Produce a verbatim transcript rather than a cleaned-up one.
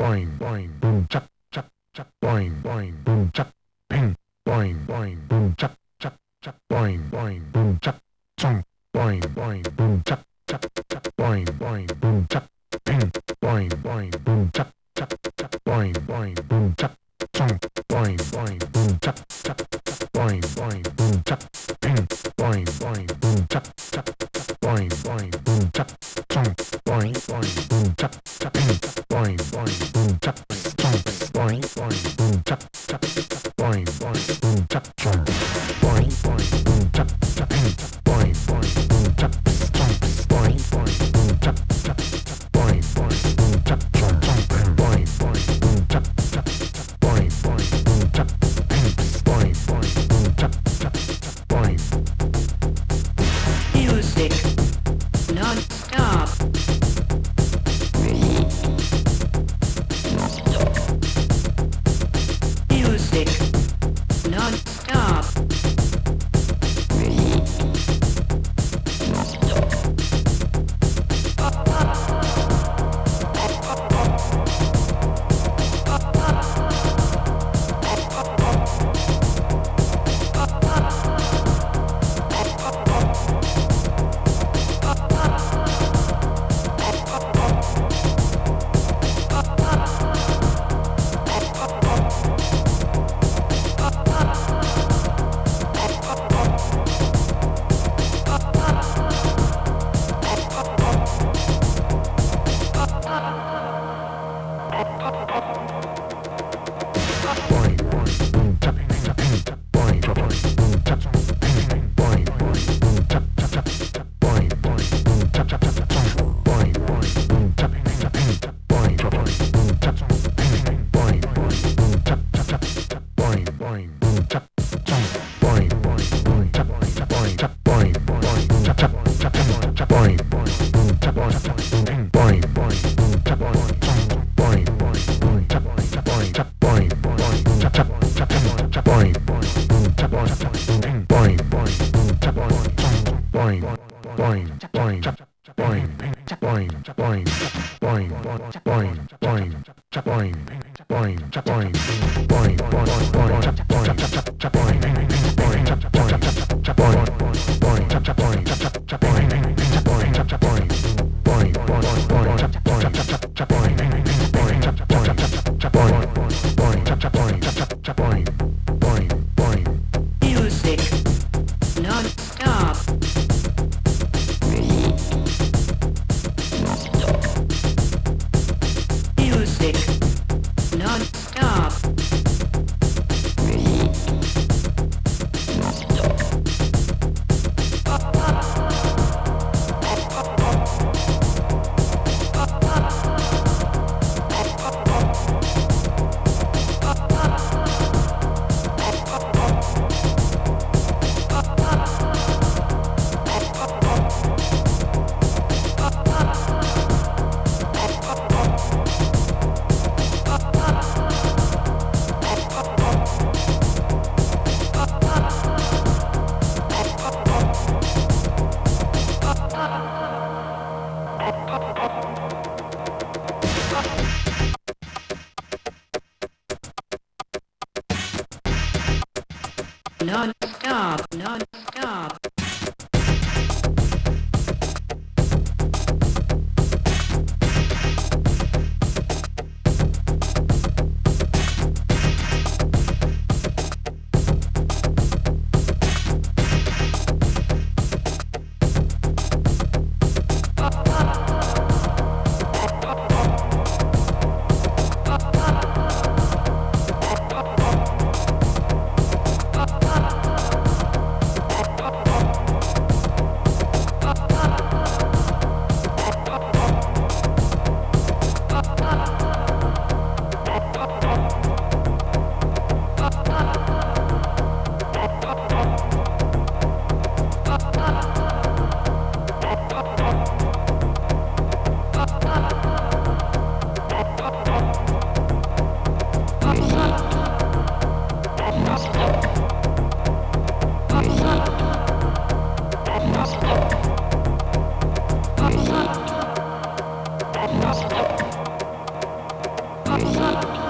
boing, boing, boom, chuck, chuck, chuck, boing, boing, boom, chuck, ping, boing, boing, boom, chuck, chuck, chuck, boing, boing, boom, chuck, chong, boing, boing, boom, chuck, chuck, chuck, boing, boing, boom, chuck, ping, boing, boing, boom, chuck, chuck, chuck, boing, boing, boom, chuck, chong, boing, boing, boom, chuck, chuck, chuck, boing, boing, boom, chuck, ping, boing, boing, boom, chuck, chuck, chuck, boing, boing, boom, chuck, chong, boing, boing, boom, chuck, chuck, ping, boing, boing, boom, chuck, chong, boing, boing, boom, chuck, chuck, chuck, boing, boing, boom, chuck, chong, boing, boing, boom, chuck, chuck, ping, boing, boing, boom, chuck, chong, boing, boing, boom, chuck, chuck, chuck, boing, boing, boom, chuck, chong, chong, boing, boing, boom, chuck, chuck, chuck, boing, boing, boom, chuck, ping, boing, boing, boom, chuck, chuck, chuck, boing. Music non-stop. Music non-stop. Music non-stop. Music non-stop. Non-stop, non-stop. Music.